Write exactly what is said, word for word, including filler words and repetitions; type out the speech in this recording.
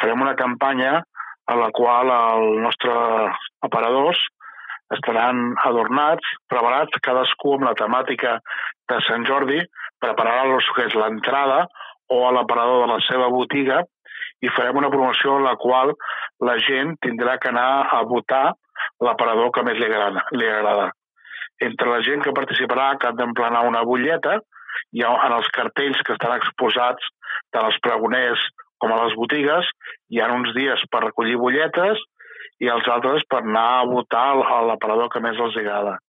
farem una campanya en la qual els nostres aparadors estaran adornats, preparats, cadascú amb la temàtica de Sant Jordi, preparant-los que és l'entrada o a l'aparador de la seva botiga, i farem una promoció en la qual la gent tindrà que anar a votar l'aparador que més li agrada. Li agrada. Entre la gent que participarà, que han d'emplenar una butlleta, hi ha en els cartells que estan exposats tant als pregoners com a les botigues, hi ha uns dies per recollir butlletes i els altres per anar a votar a l'aparador que més els agrada.